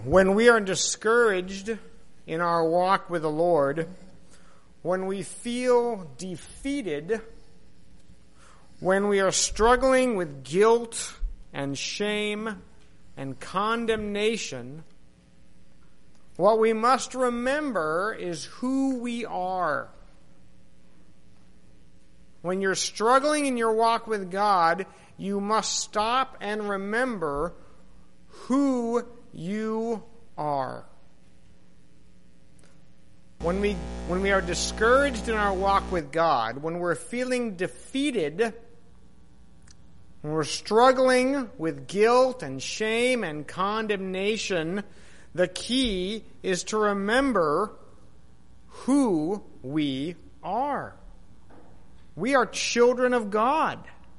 When we are discouraged in our walk with the Lord, when we feel defeated, when we are struggling with guilt and shame and condemnation, what we must remember is who we are. When you're struggling in your walk with God, you must stop and remember who you are. When we are discouraged in our walk with God, when we're feeling defeated, when we're struggling with guilt and shame and condemnation, the key is to remember who we are. We are children of God.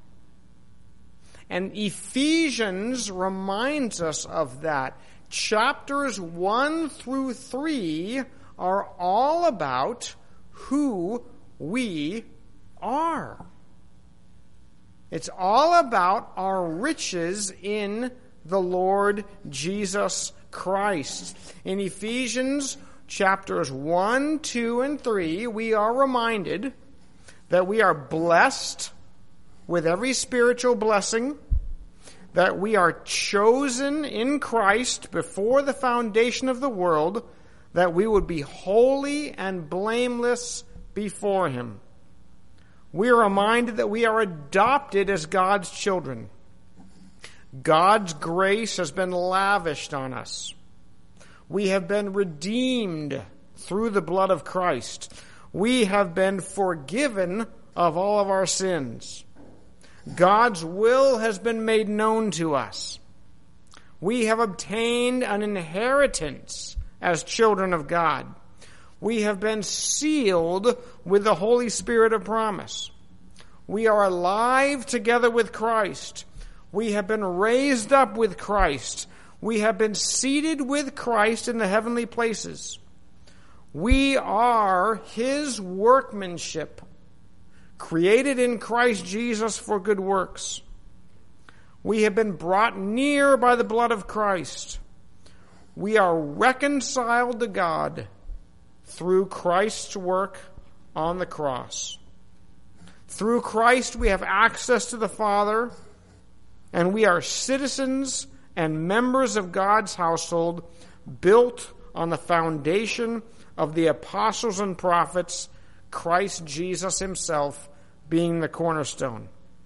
And Ephesians reminds us of that. Chapters 1 through 3 are all about who we are. It's all about our riches in the Lord Jesus Christ. In Ephesians chapters 1, 2, and 3, we are reminded that we are blessed with every spiritual blessing, that we are chosen in Christ before the foundation of the world, that we would be holy and blameless before Him. We are reminded that we are adopted as God's children. God's grace has been lavished on us. We have been redeemed through the blood of Christ. We have been forgiven of all of our sins. God's will has been made known to us. We have obtained an inheritance as children of God. We have been sealed with the Holy Spirit of promise. We are alive together with Christ. We have been raised up with Christ. We have been seated with Christ in the heavenly places. We are His workmanship, created in Christ Jesus for good works. We have been brought near by the blood of Christ. We are reconciled to God through Christ's work on the cross. Through Christ we have access to the Father, and we are citizens and members of God's household, built on the foundation of the apostles and prophets, Christ Jesus Himself being the cornerstone.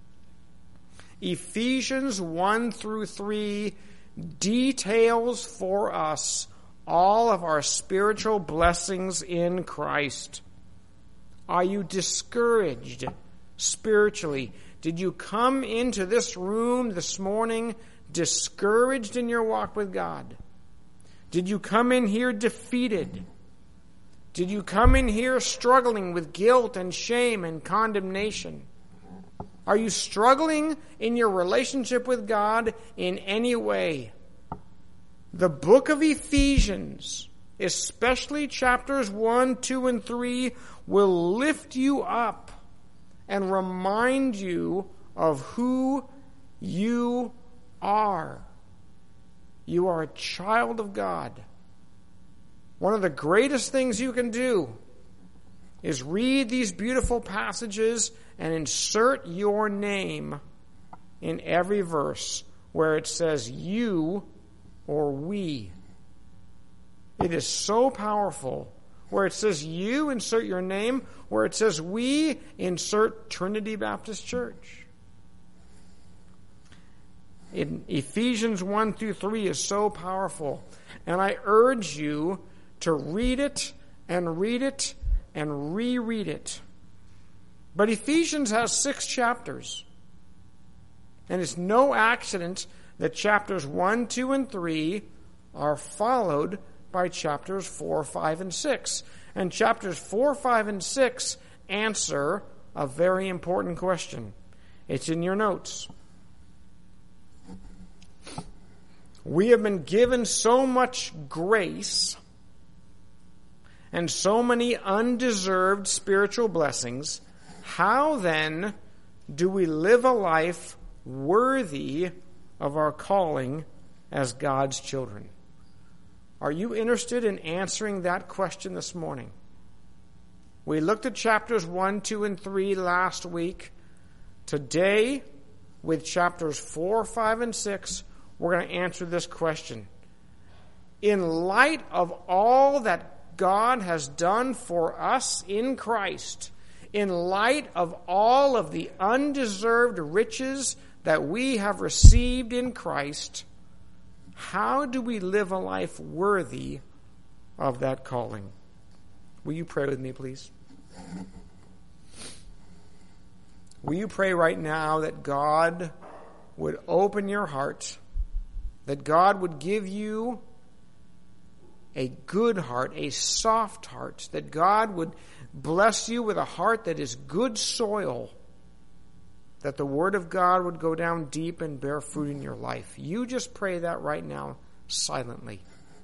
Ephesians 1 through 3 details for us all of our spiritual blessings in Christ. Are you discouraged spiritually? Did you come into this room this morning discouraged in your walk with God? Did you come in here defeated? Did you come in here struggling with guilt and shame and condemnation? Are you struggling in your relationship with God in any way? The book of Ephesians, especially chapters 1, 2, and 3, will lift you up and remind you of who you are. You are a child of God. One of the greatest things you can do is read these beautiful passages and insert your name in every verse where it says you or we. It is so powerful. Where it says you, insert your name. Where it says we, insert Trinity Baptist Church. In Ephesians 1 through 3 is so powerful. And I urge you to read it and read it and reread it. But Ephesians has 6 chapters. And it's no accident that chapters 1, 2, and 3 are followed by chapters 4, 5, and 6. And chapters 4, 5, and 6 answer a very important question. It's in your notes. We have been given so much grace and so many undeserved spiritual blessings. How then do we live a life worthy of our calling as God's children? Are you interested in answering that question this morning? We looked at chapters 1, 2, and 3 last week. Today, with chapters 4, 5, and 6, we're going to answer this question. In light of all that God has done for us in Christ, in light of all of the undeserved riches that we have received in Christ, how do we live a life worthy of that calling? Will you pray with me, please? Will you pray right now that God would open your heart, that God would give you a good heart, a soft heart, that God would bless you with a heart that is good soil, that the Word of God would go down deep and bear fruit in your life. You just pray that right now, silently.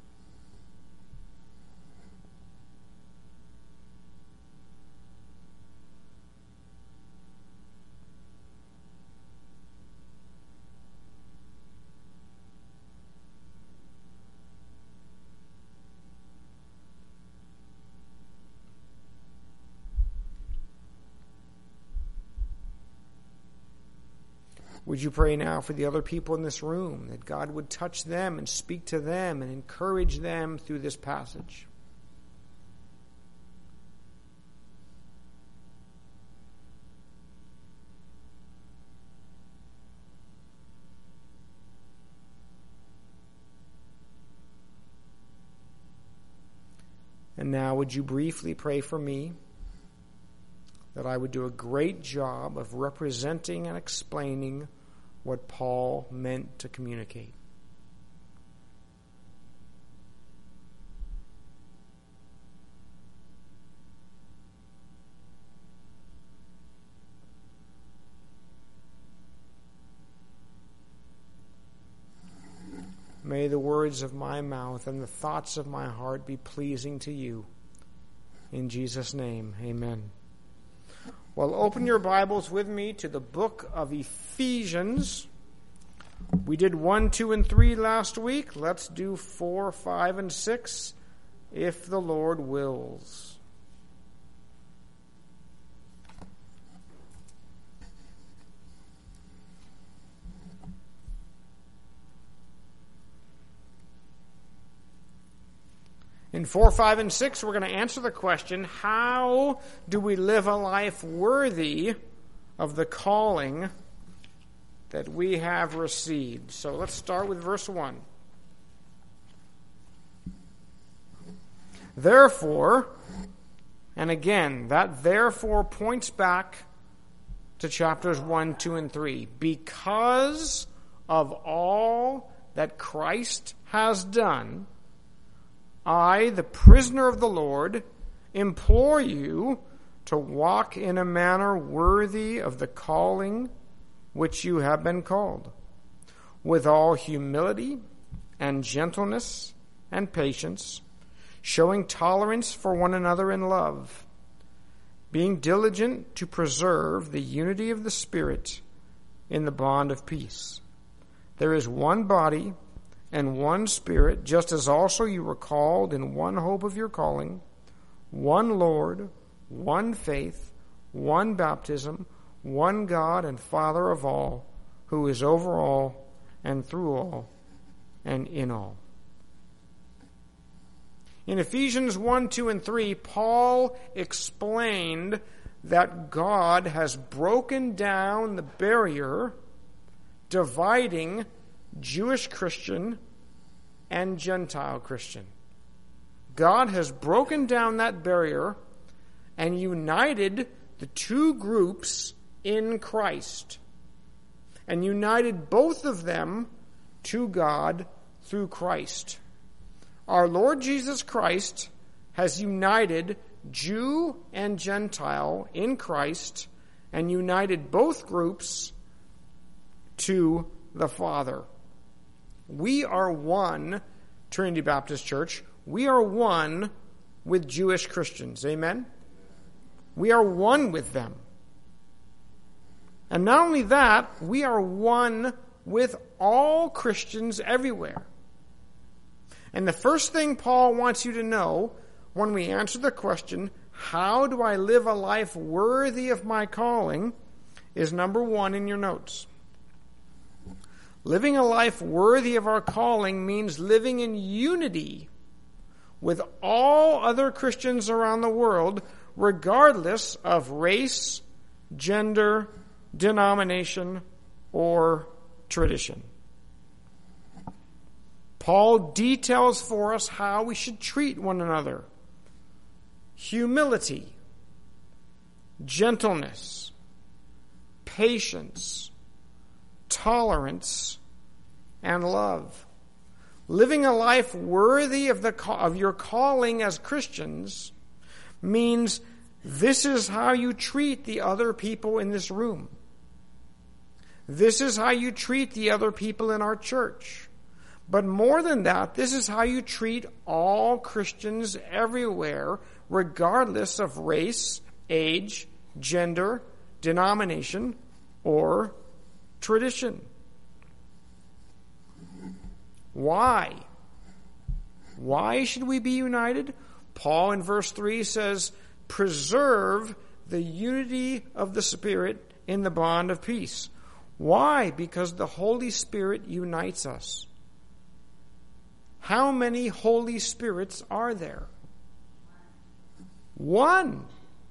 Would you pray now for the other people in this room, that God would touch them and speak to them and encourage them through this passage? And now would you briefly pray for me, that I would do a great job of representing and explaining what Paul meant to communicate. May the words of my mouth and the thoughts of my heart be pleasing to you. In Jesus' name, amen. Well, open your Bibles with me to the book of Ephesians. We did 1, 2, and 3 last week. Let's do 4, 5, and 6, if the Lord wills. In 4, 5, and 6, we're going to answer the question, how do we live a life worthy of the calling that we have received? So let's start with verse 1. Therefore, and again, that therefore points back to chapters 1, 2, and 3. Because of all that Christ has done, I, the prisoner of the Lord, implore you to walk in a manner worthy of the calling which you have been called, with all humility and gentleness and patience, showing tolerance for one another in love, being diligent to preserve the unity of the Spirit in the bond of peace. There is one body and one Spirit, just as also you were called in one hope of your calling, one Lord, one faith, one baptism, one God and Father of all, who is over all and through all and in all. In Ephesians 1, 2, and 3, Paul explained that God has broken down the barrier dividing Jewish Christian and Gentile Christian. God has broken down that barrier and united the two groups in Christ, and united both of them to God through Christ. Our Lord Jesus Christ has united Jew and Gentile in Christ and united both groups to the Father. We are one, Trinity Baptist Church. We are one with Jewish Christians. Amen? We are one with them. And not only that, we are one with all Christians everywhere. And the first thing Paul wants you to know when we answer the question, how do I live a life worthy of my calling, is number 1 in your notes. Living a life worthy of our calling means living in unity with all other Christians around the world, regardless of race, gender, denomination, or tradition. Paul details for us how we should treat one another. Humility, gentleness, patience, tolerance, and love. Living a life worthy of your calling as Christians means this is how you treat the other people in this room. This is how you treat the other people in our church. But more than that, this is how you treat all Christians everywhere, regardless of race, age, gender, denomination, or tradition. Why? Why should we be united? Paul in verse 3 says, preserve the unity of the Spirit in the bond of peace. Why? Because the Holy Spirit unites us. How many Holy Spirits are there? 1.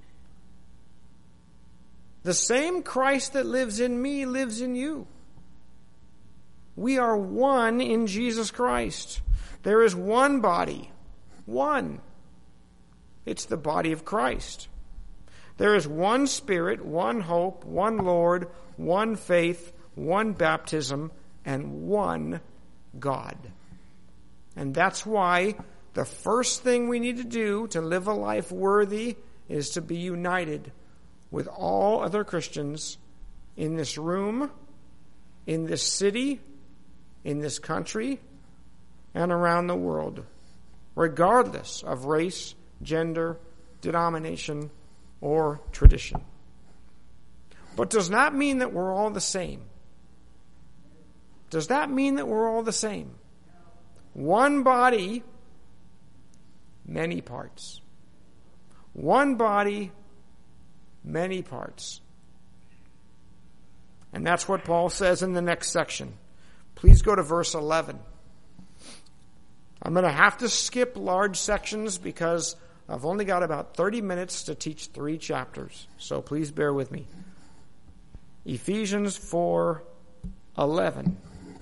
The same Christ that lives in me lives in you. We are one in Jesus Christ. There is one body. One. It's the body of Christ. There is one Spirit, one hope, one Lord, one faith, one baptism, and one God. And that's why the first thing we need to do to live a life worthy is to be united with all other Christians in this room, in this city, in this country, and around the world, regardless of race, gender, denomination, or tradition. But does that mean that we're all the same? Does that mean that we're all the same? One body, many parts. One body, many parts. And that's what Paul says in the next section. Please go to verse 11. I'm going to have to skip large sections because I've only got about 30 minutes to teach 3 chapters. So please bear with me. Ephesians 4:11.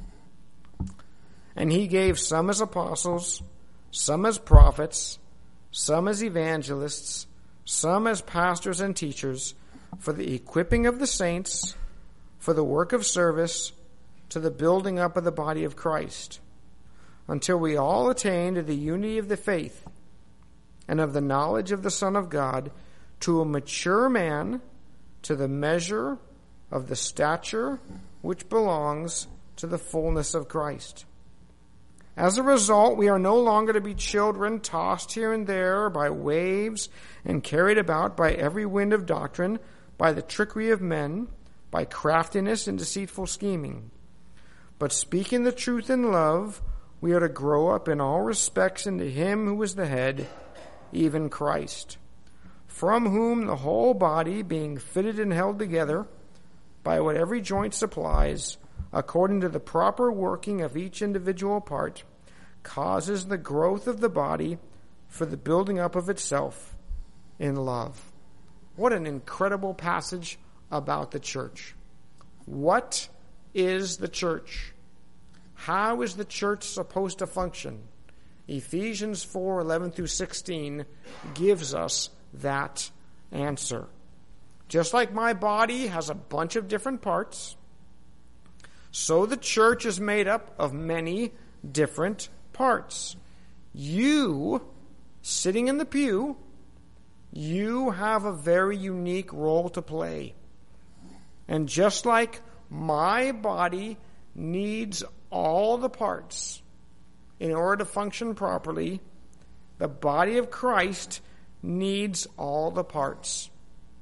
And he gave some as apostles, some as prophets, some as evangelists, some as pastors and teachers, for the equipping of the saints, for the work of service, to the building up of the body of Christ, until we all attain to the unity of the faith and of the knowledge of the Son of God, to a mature man, to the measure of the stature which belongs to the fullness of Christ. As a result, we are no longer to be children tossed here and there by waves and carried about by every wind of doctrine, by the trickery of men, by craftiness and deceitful scheming. But speaking the truth in love, we are to grow up in all respects into him who is the head, even Christ, from whom the whole body, being fitted and held together by what every joint supplies, according to the proper working of each individual part, causes the growth of the body for the building up of itself in love. What an incredible passage about the church. What is the church? How is the church supposed to function? Ephesians 4:11 through 16 gives us that answer. Just like my body has a bunch of different parts, so the church is made up of many different parts. You, sitting in the pew, you have a very unique role to play. And just like my body needs all the parts in order to function properly, the body of Christ needs all the parts.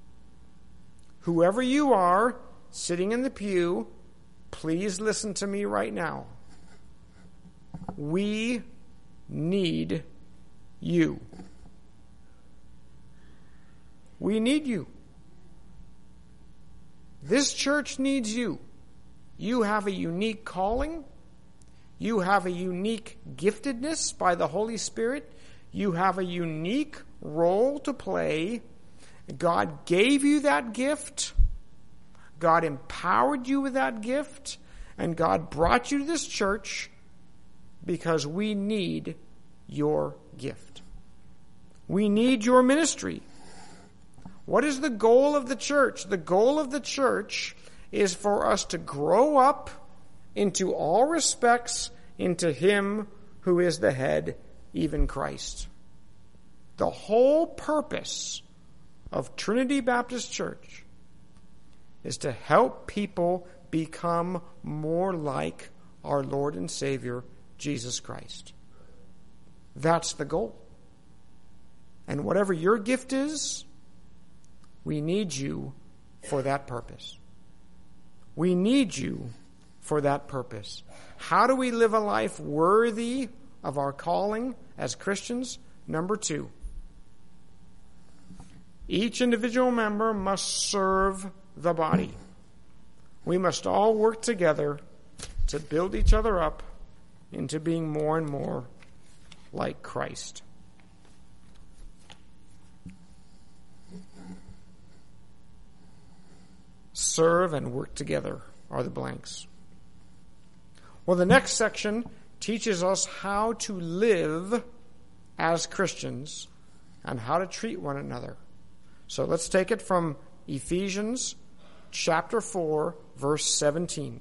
Whoever you are, sitting in the pew, please listen to me right now. We need you. We need you. This church needs you. You have a unique calling. You have a unique giftedness by the Holy Spirit. You have a unique role to play. God gave you that gift. God empowered you with that gift. And God brought you to this church because we need your gift. We need your ministry. What is the goal of the church? The goal of the church is for us to grow up into all respects into Him who is the head, even Christ. The whole purpose of Trinity Baptist Church is to help people become more like our Lord and Savior, Jesus Christ. That's the goal. And whatever your gift is, we need you for that purpose. We need you for that purpose. How do we live a life worthy of our calling as Christians? Number 2, each individual member must serve the body. We must all work together to build each other up into being more and more like Christ. Serve and work together are the blanks. Well, the next section teaches us how to live as Christians and how to treat one another. So let's take it from Ephesians chapter 4, verse 17.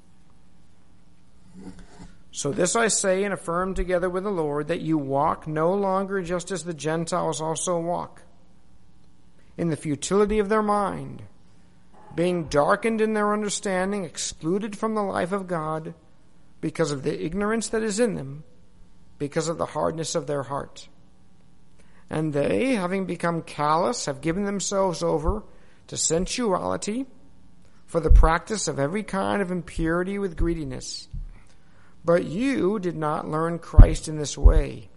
So this I say and affirm together with the Lord, that you walk no longer just as the Gentiles also walk, in the futility of their mind, being darkened in their understanding, excluded from the life of God, because of the ignorance that is in them, because of the hardness of their heart. And they, having become callous, have given themselves over to sensuality, for the practice of every kind of impurity with greediness. But you did not learn Christ in this way.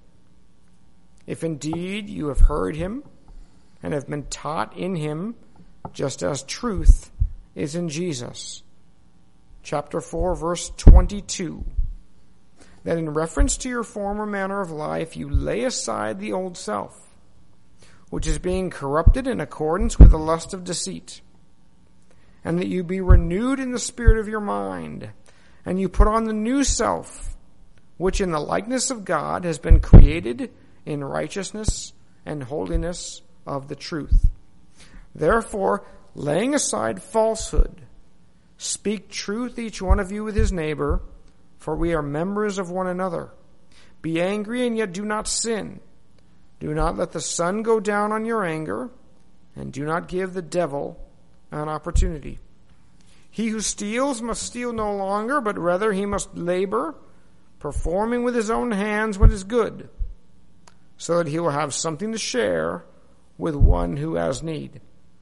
If indeed you have heard him and have been taught in him, just as truth is in Jesus. Chapter 4, verse 22. That in reference to your former manner of life, you lay aside the old self, which is being corrupted in accordance with the lust of deceit, and that you be renewed in the spirit of your mind, and you put on the new self, which in the likeness of God has been created in righteousness and holiness of the truth. Therefore, laying aside falsehood, speak truth each one of you with his neighbor, for we are members of one another. Be angry and yet do not sin. Do not let the sun go down on your anger, and do not give the devil an opportunity. He who steals must steal no longer, but rather he must labor, performing with his own hands what is good, so that he will have something to share with one who has need.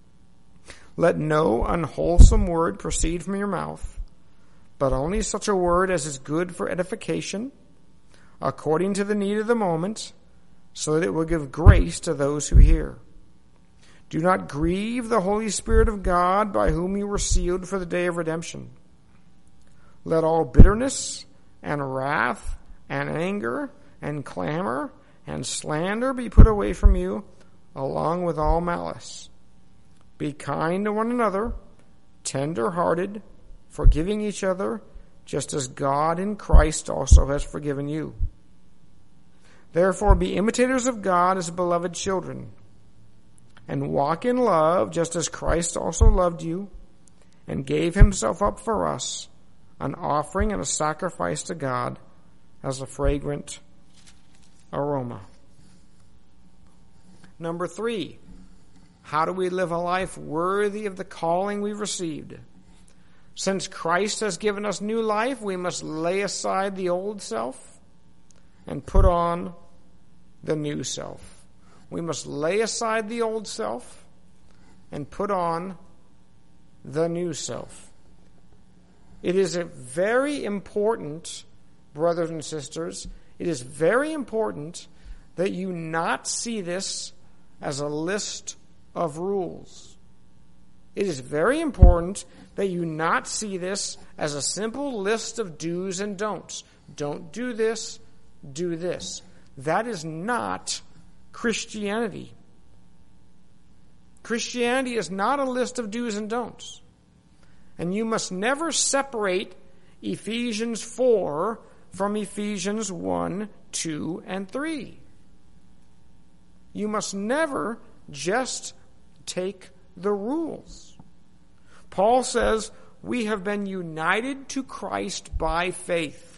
Let no unwholesome word proceed from your mouth, but only such a word as is good for edification, according to the need of the moment, so that it will give grace to those who hear. Do not grieve the Holy Spirit of God, by whom you were sealed for the day of redemption. Let all bitterness and wrath and anger and clamor and slander be put away from you, along with all malice. Be kind to one another, tender-hearted, forgiving each other, just as God in Christ also has forgiven you. Therefore be imitators of God as beloved children, and walk in love, just as Christ also loved you, and gave himself up for us, an offering and a sacrifice to God as a fragrant aroma. Number 3, how do we live a life worthy of the calling we've received? Since Christ has given us new life, we must lay aside the old self and put on the new self. We must lay aside the old self and put on the new self. It is very important, brothers and sisters, it is very important that you not see this as a list of rules. It is very important that you not see this as a simple list of do's and don'ts. Don't do this, do this. That is not Christianity. Christianity is not a list of do's and don'ts. And you must never separate Ephesians 4 from Ephesians 1, 2, and 3. You must never just take the rules. Paul says, we have been united to Christ by faith.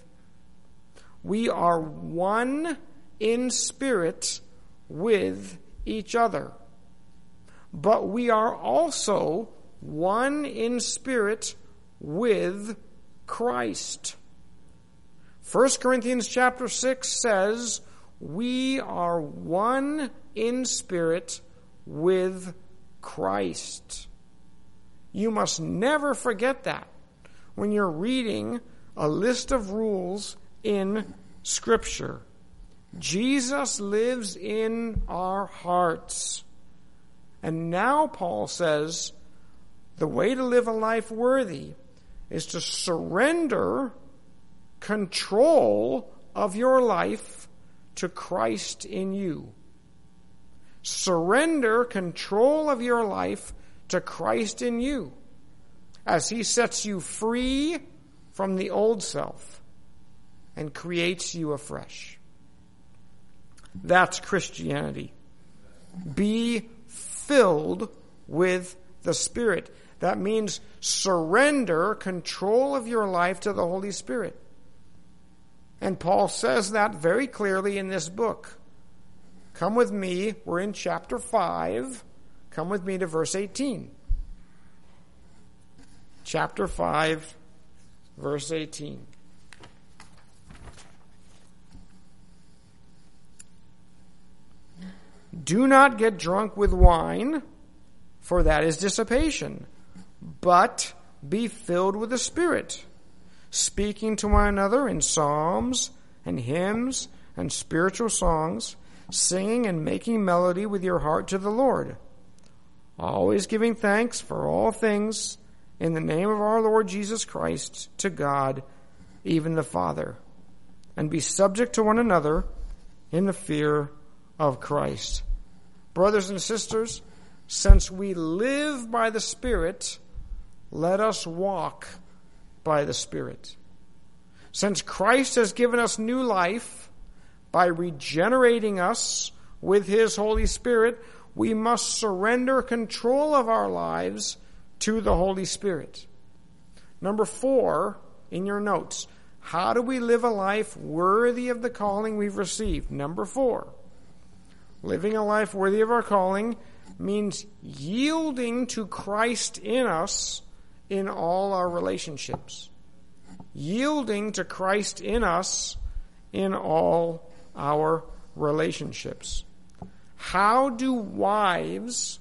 We are one in spirit with each other. But we are also one in spirit with Christ. 1 Corinthians chapter 6 says, we are one in spirit with Christ. You must never forget that when you're reading a list of rules in Scripture. Jesus lives in our hearts. And now Paul says, the way to live a life worthy is to surrender control of your life to Christ in you. Surrender control of your life to Christ in you as He sets you free from the old self and creates you afresh. That's Christianity. Be filled with the Spirit. That means surrender control of your life to the Holy Spirit. And Paul says that very clearly in this book. Come with me. We're in chapter 5. Come with me to verse 18. Chapter 5, verse 18. Do not get drunk with wine, for that is dissipation, but be filled with the Spirit, speaking to one another in psalms and hymns and spiritual songs, singing and making melody with your heart to the Lord, always giving thanks for all things in the name of our Lord Jesus Christ to God, even the Father, and be subject to one another in the fear of Christ. Brothers and sisters, since we live by the Spirit, let us walk by the Spirit. Since Christ has given us new life by regenerating us with His Holy Spirit, we must surrender control of our lives to the Holy Spirit. Number 4 in your notes. How do we live a life worthy of the calling we've received? Number 4. Living a life worthy of our calling means yielding to Christ in us in all our relationships. Yielding to Christ in us in all our relationships. How do wives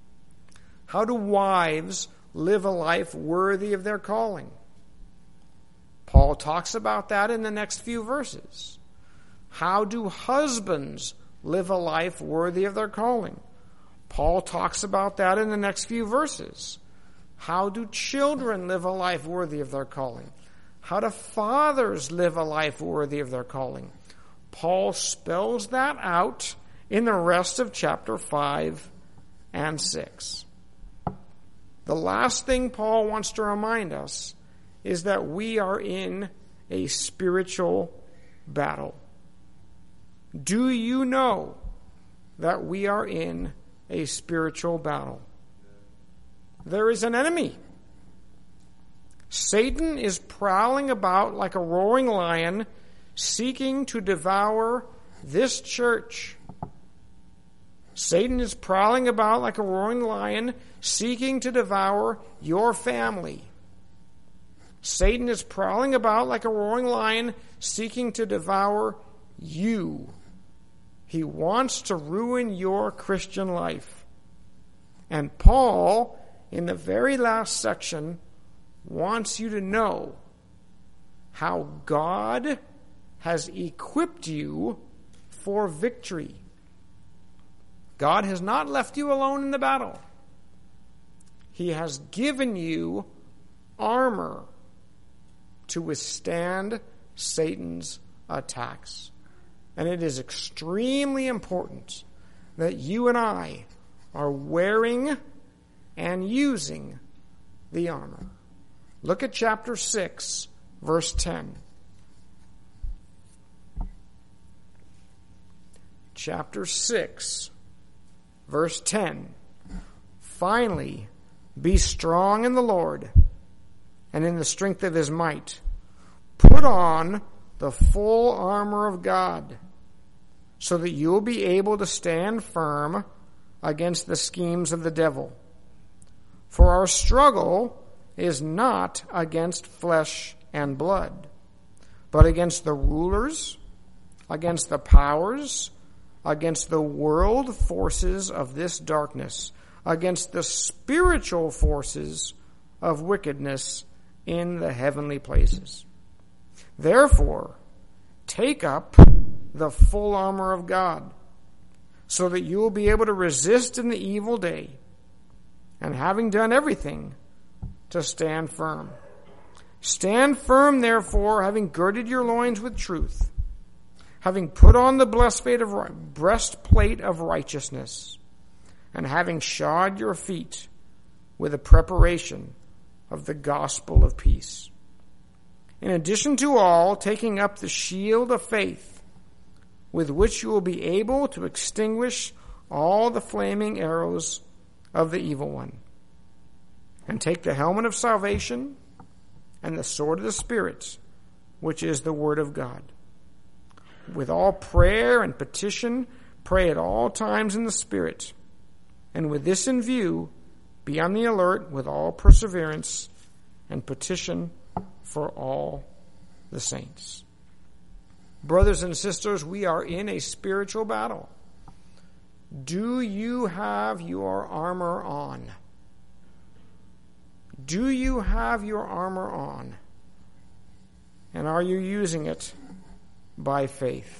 live a life worthy of their calling? Paul talks about that in the next few verses. How do husbands live a life worthy of their calling? Paul talks about that in the next few verses. How do children live a life worthy of their calling? How do fathers live a life worthy of their calling? Paul spells that out in the rest of chapter 5 and 6. The last thing Paul wants to remind us is that we are in a spiritual battle. Do you know that we are in a spiritual battle? There is an enemy. Satan is prowling about like a roaring lion, seeking to devour this church. Satan is prowling about like a roaring lion, seeking to devour your family. Satan is prowling about like a roaring lion, seeking to devour you. He wants to ruin your Christian life. And Paul, in the very last section, wants you to know how God has equipped you for victory. God has not left you alone in the battle. He has given you armor to withstand Satan's attacks. And it is extremely important that you and I are wearing and using the armor. Look at chapter 6, verse 10. Chapter 6, verse 10. Finally, be strong in the Lord and in the strength of his might. Put on the full armor of God, so that you will be able to stand firm against the schemes of the devil. For our struggle is not against flesh and blood, but against the rulers, against the powers, against the world forces of this darkness, against the spiritual forces of wickedness in the heavenly places. Therefore, take up the full armor of God, so that you will be able to resist in the evil day, and having done everything, to stand firm. Stand firm, therefore, having girded your loins with truth, having put on the breastplate of righteousness, and having shod your feet with the preparation of the gospel of peace. In addition to all, taking up the shield of faith, with which you will be able to extinguish all the flaming arrows of the evil one. And take the helmet of salvation and the sword of the Spirit, which is the word of God. With all prayer and petition, pray at all times in the Spirit. And with this in view, be on the alert with all perseverance and petition for all the saints. Brothers and sisters, we are in a spiritual battle. Do you have your armor on? Do you have your armor on? And are you using it by faith?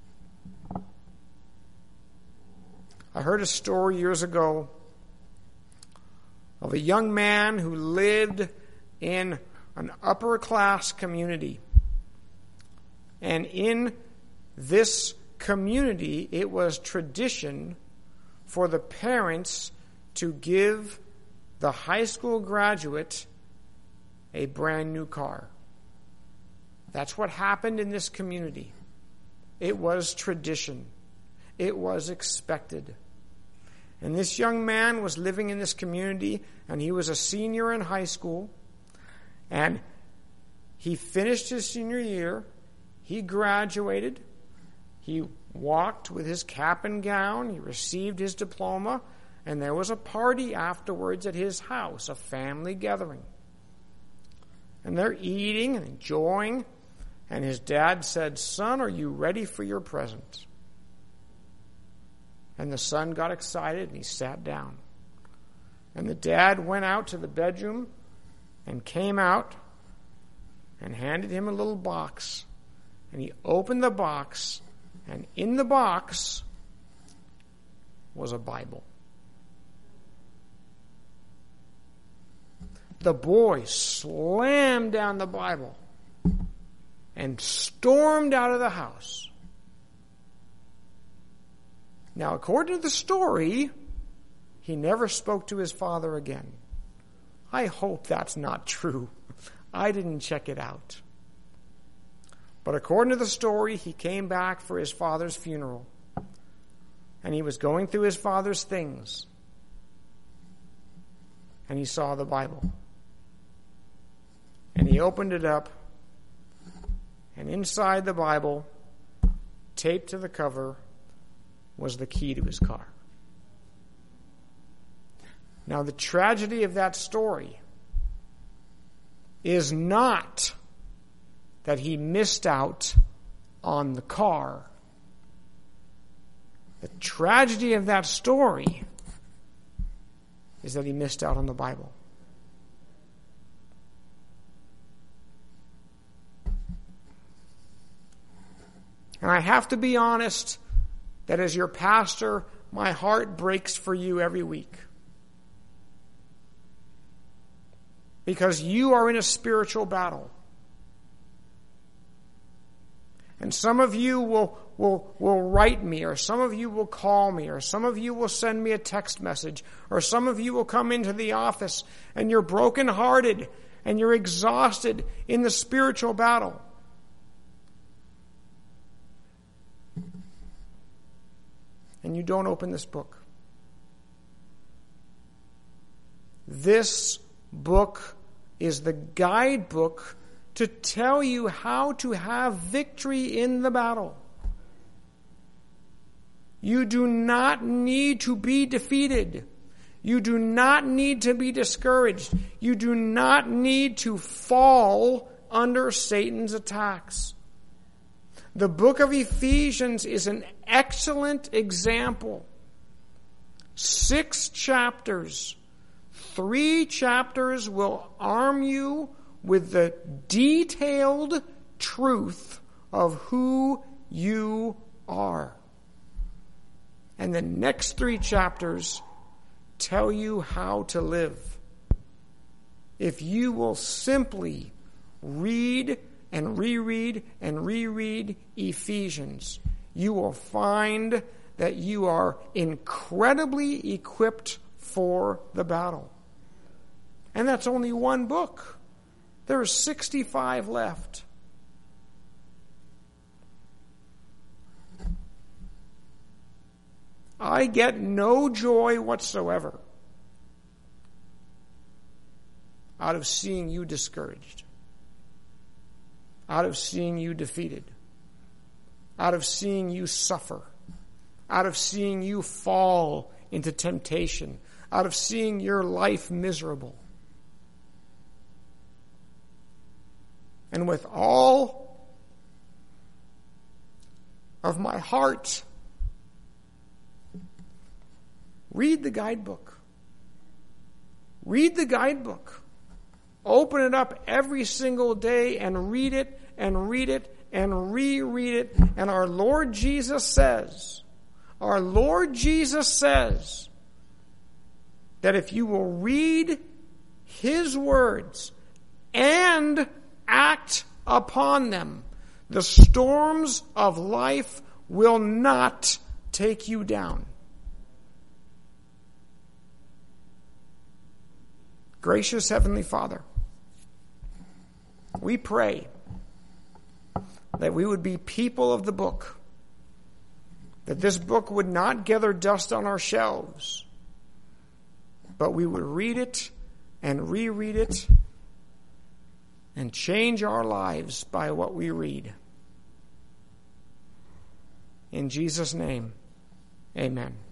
I heard a story years ago of a young man who lived in an upper class community. And in this community, it was tradition for the parents to give the high school graduate a brand new car. That's what happened in this community. It was tradition. It was expected. And this young man was living in this community, and he was a senior in high school. And he finished his senior year. He graduated. He walked with his cap and gown. He received his diploma. And there was a party afterwards at his house, a family gathering. And they're eating and enjoying. And his dad said, "Son, are you ready for your present?" And the son got excited and he sat down. And the dad went out to the bedroom and came out and handed him a little box. And he opened the box, and in the box was a Bible. The boy slammed down the Bible and stormed out of the house. Now, according to the story, he never spoke to his father again. I hope that's not true. I didn't check it out. But according to the story, he came back for his father's funeral. And he was going through his father's things. And he saw the Bible. And he opened it up. And inside the Bible, taped to the cover, was the key to his car. Now, the tragedy of that story is not that he missed out on the car. The tragedy of that story is that he missed out on the Bible. And I have to be honest that as your pastor, my heart breaks for you every week. Because you are in a spiritual battle. And some of you will write me, or some of you will call me, or some of you will send me a text message, or some of you will come into the office and you're brokenhearted and you're exhausted in the spiritual battle. And you don't open this book. This book is the guidebook to tell you how to have victory in the battle. You do not need to be defeated. You do not need to be discouraged. You do not need to fall under Satan's attacks. The book of Ephesians is an excellent example. 6 chapters. 3 chapters will arm you with the detailed truth of who you are. And the next 3 chapters tell you how to live. If you will simply read and reread and reread Ephesians, you will find that you are incredibly equipped for the battle. And that's only one book. There are 65 left. I get no joy whatsoever out of seeing you discouraged, out of seeing you defeated, out of seeing you suffer, out of seeing you fall into temptation, out of seeing your life miserable. And with all of my heart, read the guidebook. Read the guidebook. Open it up every single day and read it and read it and reread it. And our Lord Jesus says that if you will read His words and act upon them, the storms of life will not take you down. Gracious Heavenly Father, we pray that we would be people of the book, that this book would not gather dust on our shelves, but we would read it and reread it and change our lives by what we read. In Jesus' name, amen.